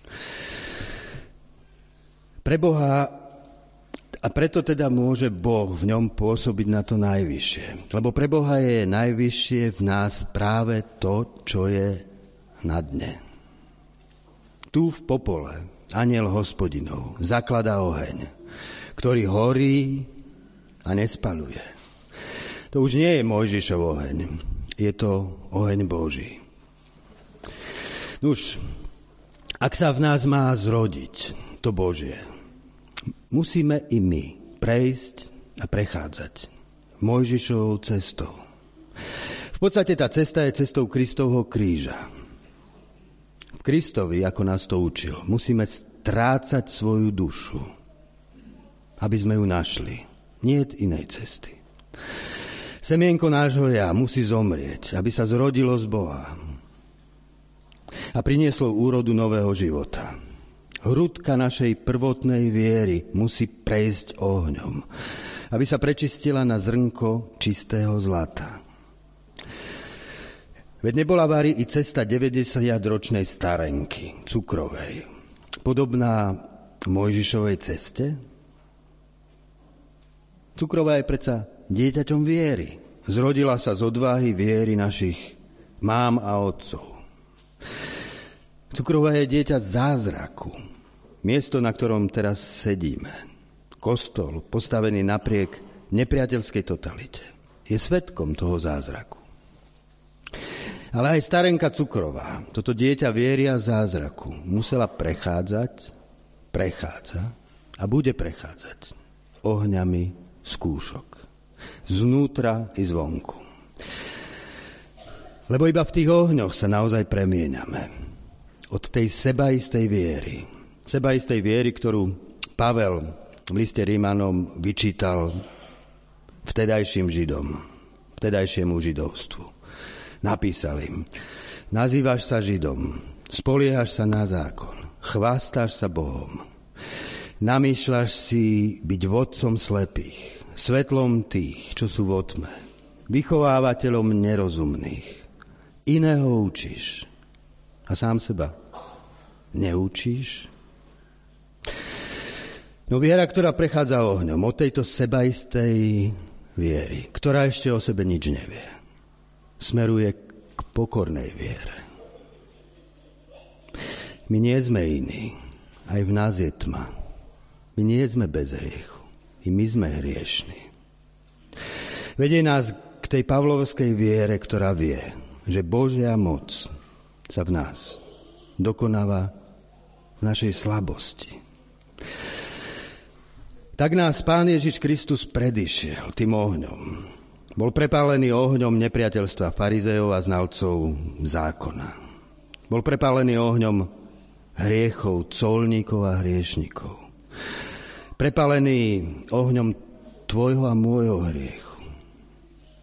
Speaker 4: Pre Boha, a preto teda môže Boh v ňom pôsobiť na to najvyššie. Lebo pre Boha je najvyššie v nás práve to, čo je na dne. Tu v popole anjel Hospodinov zakladá oheň, ktorý horí a nespaluje. To už nie je Mojžišov oheň, je to oheň Boží. Nuž, ak sa v nás má zrodiť to Božie, musíme i my prejsť a prechádzať Mojžišovou cestou. V podstate tá cesta je cestou Kristovho kríža. V Kristovi, ako nás to učil, musíme strácať svoju dušu, aby sme ju našli. Niet inej cesty. Semienko nášho ja musí zomrieť, aby sa zrodilo z Boha a prinieslo úrodu nového života. Hrudka našej prvotnej viery musí prejsť ohňom, aby sa prečistila na zrnko čistého zlata. Veď nebola vari i cesta 90-ročnej starenky, cukrovej, podobná Mojžišovej ceste? Cukrová je predsa dieťaťom viery. Zrodila sa z odvahy viery našich mám a otcov. Cukrová je dieťa zázraku. Miesto, na ktorom teraz sedíme. Kostol, postavený napriek nepriateľskej totalite. Je svedkom toho zázraku. Ale aj starenka Cukrová, toto dieťa viery a zázraku, musela prechádza a bude prechádzať ohňami skúšok. Zvnútra i zvonku. Lebo iba v tých ohňoch sa naozaj premieňame. Od tej sebaistej viery, ktorú Pavel v liste Rímanom vyčítal vtedajším Židom, vtedajšiemu židovstvu. Napísal im: nazývaš sa Židom, spoliehaš sa na zákon, chvástáš sa Bohom, namýšľaš si byť vodcom slepých, svetlom tých, čo sú vo tme, vychovávateľom nerozumných. Iného učíš a sám seba neučíš? No viera, ktorá prechádza ohňom, od tejto sebaistej viery, ktorá ešte o sebe nič nevie, smeruje k pokornej viere. My nie sme iní, aj v nás je tma. My nie sme bez hriechu. I my sme hriešni. Vedie nás k tej pavlovskej viere, ktorá vie, že Božia moc sa v nás dokonáva v našej slabosti. Tak nás Pán Ježiš Kristus predišiel tým ohňom. Bol prepálený ohňom nepriateľstva farizejov a znalcov zákona. Bol prepálený ohňom hriechov colníkov a hriešnikov. Prepálený ohňom tvojho a môjho hriechu.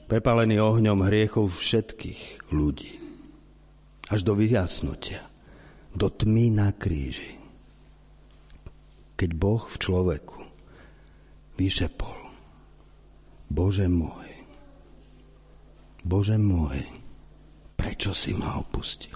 Speaker 4: Prepálený ohňom hriechov všetkých ľudí. Až do vyjasnutia. do tmy na kríži. Keď Boh v človeku vyšepol: Bože môj, prečo si ma opustil?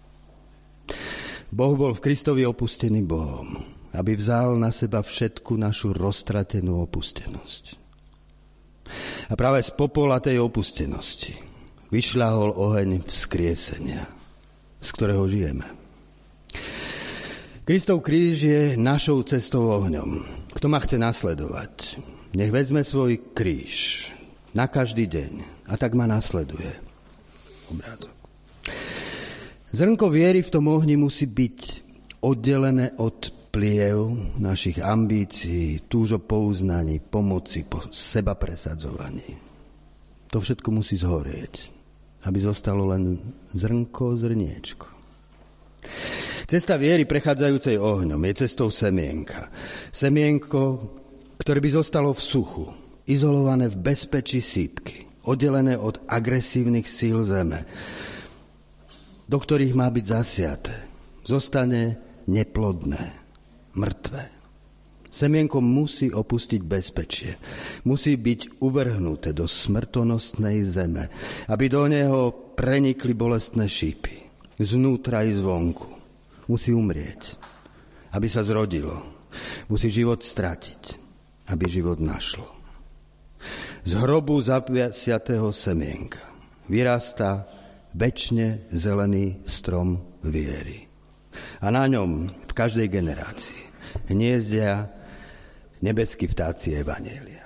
Speaker 4: Boh bol v Kristovi opustený Bohom, aby vzal na seba všetku našu roztratenú opustenosť. A práve z popola tej opustenosti vyšľahol oheň vzkriesenia, z ktorého žijeme. Kristov kríž je našou cestou ohňom. Kto ma chce nasledovať, nech vezme svoj kríž na každý deň a tak ma nasleduje. Obrázok. Zrnko viery v tom ohni musí byť oddelené od pliev našich ambícií, túžob po uznaní, pomoci, po seba presadzovaní. To všetko musí zhorieť, aby zostalo len zrniečko. Cesta viery prechádzajúcej ohňom je cestou semienka. Semienko, ktoré by zostalo v suchu, izolované v bezpečí sýpky, oddelené od agresívnych síl zeme, do ktorých má byť zasiaté, zostane neplodné, mŕtve. Semienko musí opustiť bezpečie, musí byť uvrhnuté do smrtonostnej zeme, aby do neho prenikli bolestné šípy, znútra i zvonku. Musí umrieť, aby sa zrodilo. Musí život stratiť, aby život našlo. Z hrobu zasiatého semienka vyrastá večne zelený strom viery. A na ňom v každej generácii hniezdia nebeskí vtáci evanjelia.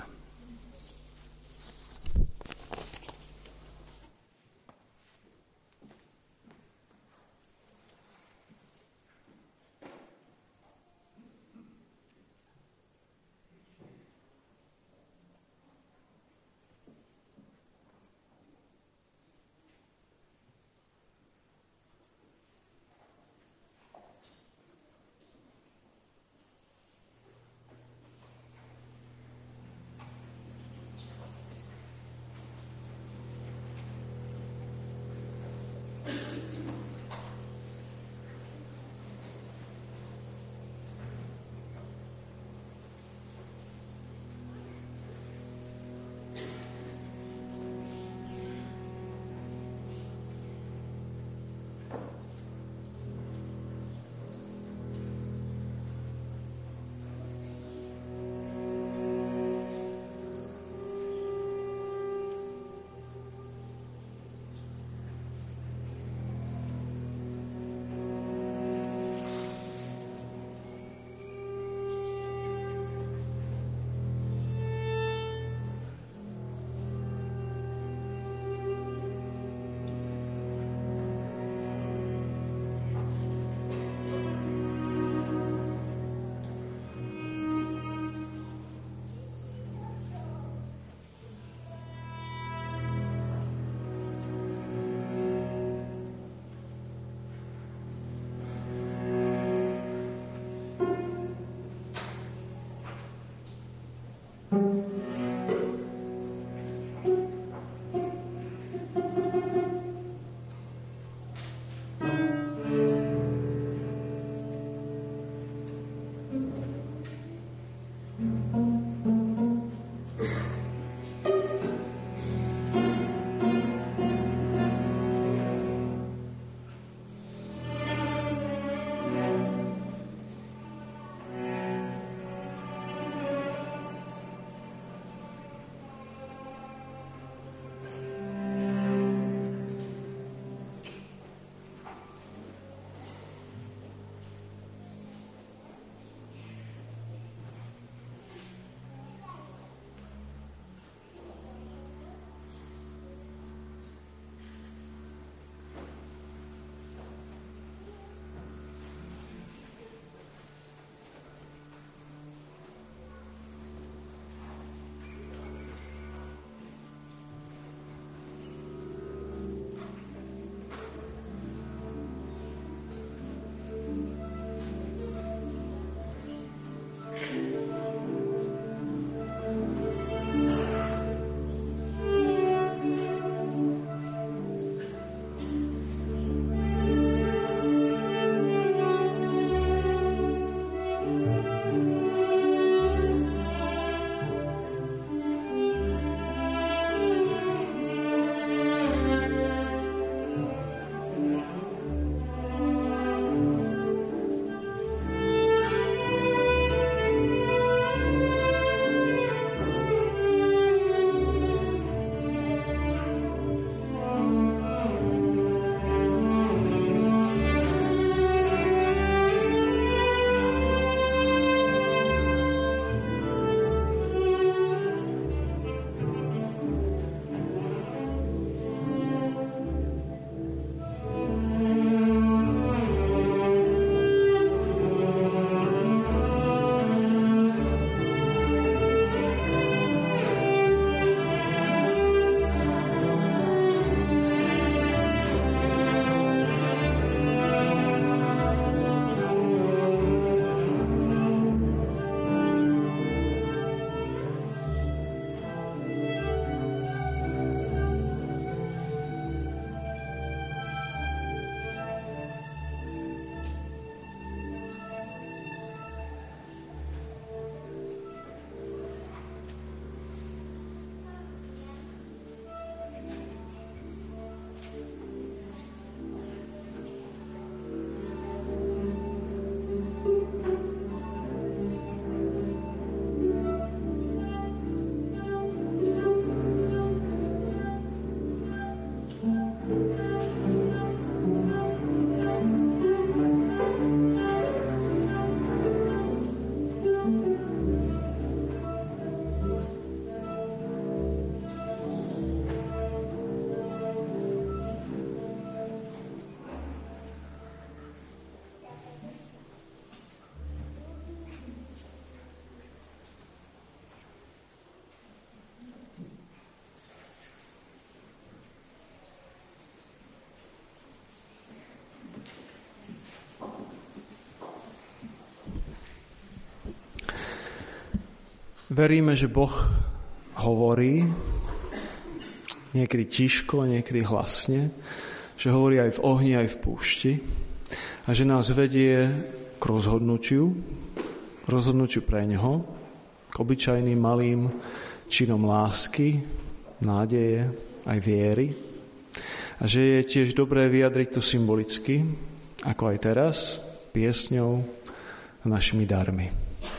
Speaker 1: veríme, že Boh hovorí, niekedy tiško, niekedy hlasne, že hovorí aj v ohni, aj v púšti a že nás vedie k rozhodnutiu pre neho, k obyčajným malým činom lásky, nádeje, aj viery. A že je tiež dobré vyjadriť to symbolicky, ako aj teraz, piesňou a našimi darmi.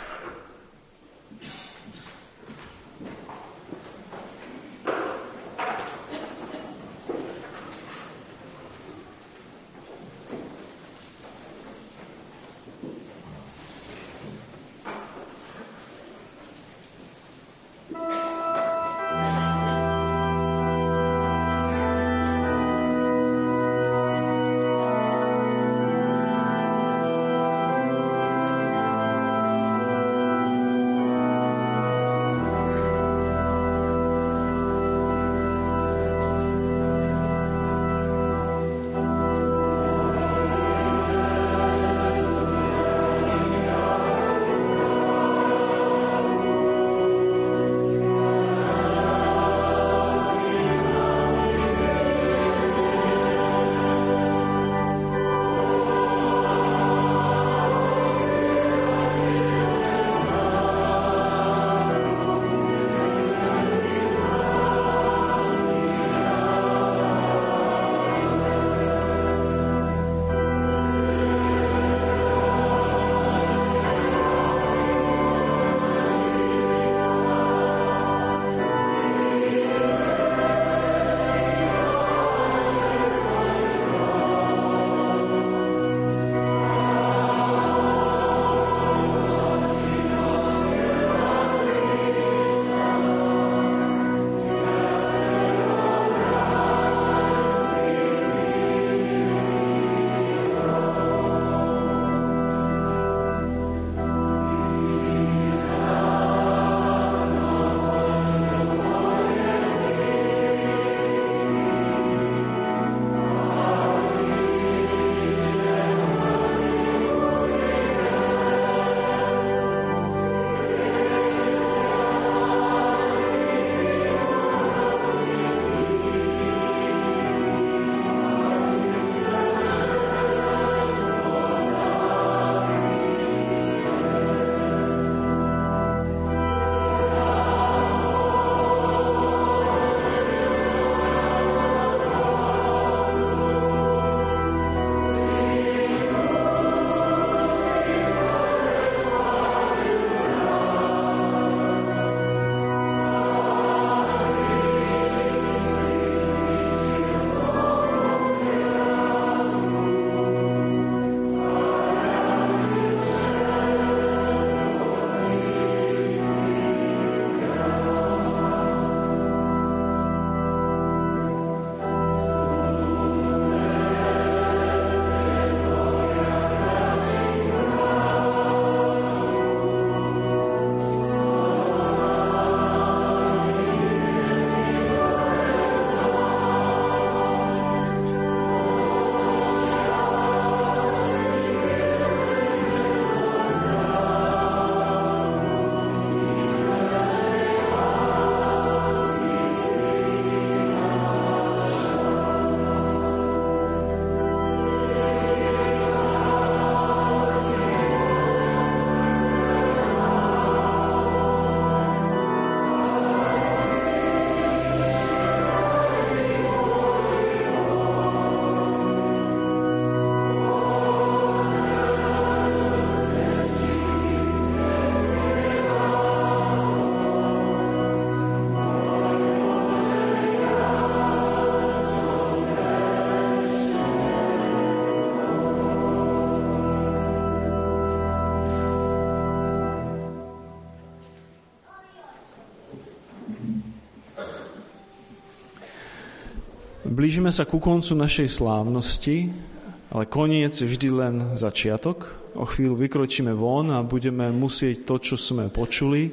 Speaker 1: Blížime sa ku koncu našej slávnosti, ale koniec je vždy len začiatok. O chvíľu vykročíme von a budeme musieť to, čo sme počuli,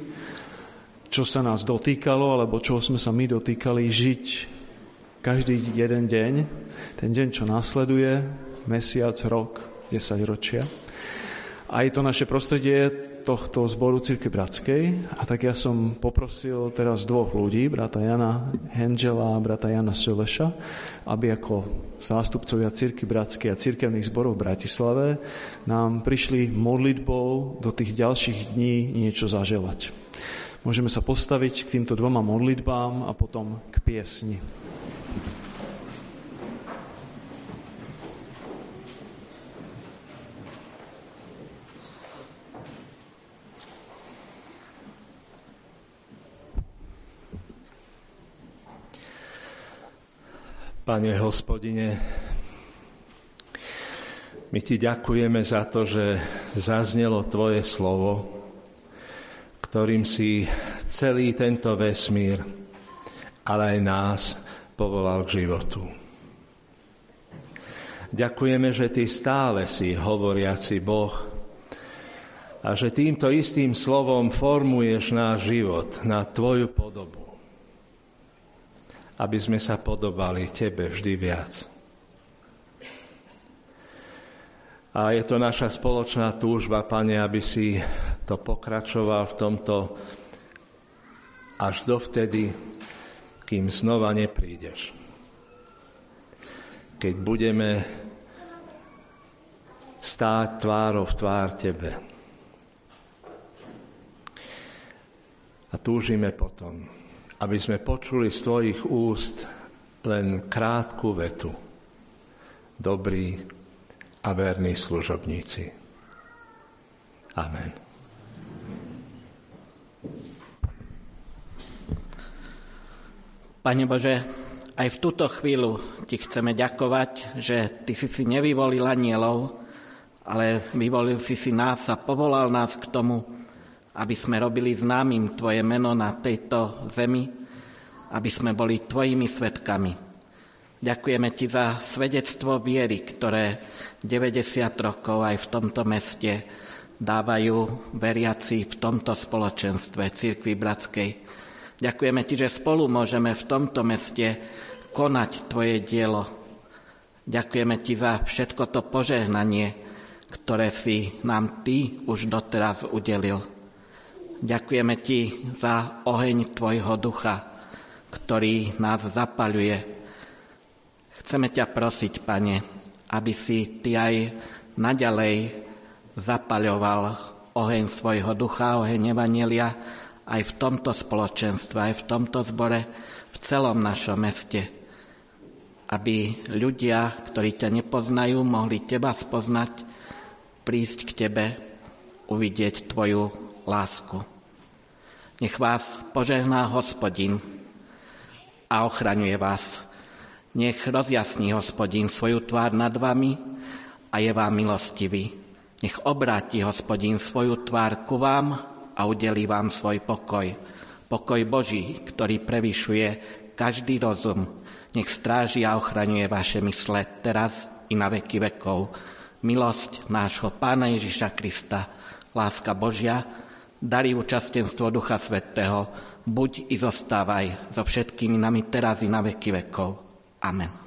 Speaker 1: čo sa nás dotýkalo, alebo čoho sme sa my dotýkali, žiť každý jeden deň, ten deň, čo nasleduje, mesiac, rok, 10 ročia. A je to naše prostredie tohto zboru Cirkvi Bratskej. A tak ja som poprosil teraz dvoch ľudí, brata Jana Henžela a brata Jana Soleša, aby ako zástupcovia Cirkvi Bratskej a cirkevných zborov v Bratislave nám prišli modlitbou do tých ďalších dní niečo zaželať. Môžeme sa postaviť k týmto dvoma modlitbám a potom k piesni.
Speaker 5: Pane Hospodine, my Ti ďakujeme za to, že zaznelo Tvoje slovo, ktorým si celý tento vesmír, ale aj nás povolal k životu. Ďakujeme, že Ty stále si hovoriaci Boh a že týmto istým slovom formuješ náš život na Tvoju podobu, aby sme sa podobali Tebe vždy viac. A je to naša spoločná túžba, Pane, aby si to pokračoval v tomto až dovtedy, kým znova neprídeš. Keď budeme stáť tvárou v tvár Tebe. A túžime potom, aby sme počuli z Tvojich úst len krátku vetu. Dobrí a verní služobníci. Amen.
Speaker 6: Pane Bože, aj v túto chvíľu Ti chceme ďakovať, že Ty si nevyvolil anielov, ale vyvolil si nás a povolal nás k tomu, aby sme robili známym Tvoje meno na tejto zemi, aby sme boli Tvojimi svedkami. Ďakujeme Ti za svedectvo viery, ktoré 90 rokov aj v tomto meste dávajú veriaci v tomto spoločenstve Cirkvi Bratskej. Ďakujeme Ti, že spolu môžeme v tomto meste konať Tvoje dielo. Ďakujeme Ti za všetko to požehnanie, ktoré si nám Ty už doteraz udelil. Ďakujeme Ti za oheň Tvojho ducha, ktorý nás zapaľuje. Chceme ťa prosiť, Pane, aby si Ty aj naďalej zapaľoval oheň svojho ducha, oheň evanjelia aj v tomto spoločenstve, aj v tomto zbore, v celom našom meste. Aby ľudia, ktorí ťa nepoznajú, mohli Teba spoznať, prísť k Tebe, uvidieť Tvoju lásku. Nech vás požehná Hospodin a ochraňuje vás. Nech rozjasní Hospodin svoju tvár nad vami a je vám milostivý. Nech obráti Hospodin svoju tvár ku vám a udelí vám svoj pokoj. Pokoj Boží, ktorý prevyšuje každý rozum. Nech stráži a ochraňuje vaše mysle teraz i na veky vekov. Milosť nášho Pána Ježiša Krista, láska Božia, dary účastenstvo Ducha Svätého, buď i zostávaj so všetkými nami teraz i na veky vekov. Amen.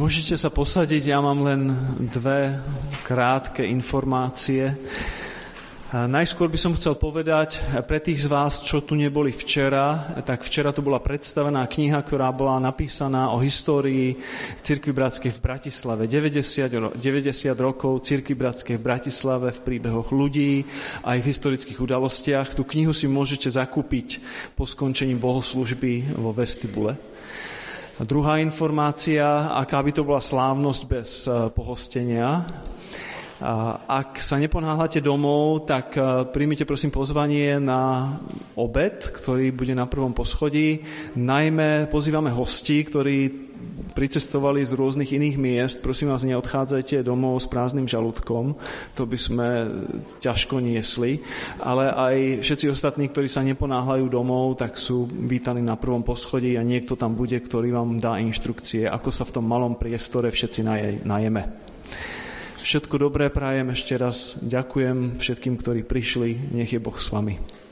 Speaker 1: Môžete sa posadiť, ja mám len 2 krátke informácie. Najskôr by som chcel povedať pre tých z vás, čo tu neboli včera, tak včera tu bola predstavená kniha, ktorá bola napísaná o histórii Cirkvi bratskej v Bratislave. 90 rokov Cirkvi bratskej v Bratislave v príbehoch ľudí aj v historických udalostiach. Tú knihu si môžete zakúpiť po skončení bohoslúžby vo vestibule. A druhá informácia, aká by to bola slávnosť bez pohostenia. Ak sa neponáhľate domov, tak príjmite prosím pozvanie na obed, ktorý bude na prvom poschodí. Najmä pozývame hostí, ktorí pricestovali z rôznych iných miest. Prosím vás, neodchádzajte domov s prázdnym žalúdkom, to by sme ťažko niesli. Ale aj všetci ostatní, ktorí sa neponáhľajú domov, tak sú vítaní na prvom poschodí a niekto tam bude, ktorý vám dá inštrukcie, ako sa v tom malom priestore všetci najeme. Všetko dobré prajem, ešte raz ďakujem všetkým, ktorí prišli, nech je Boh s vami.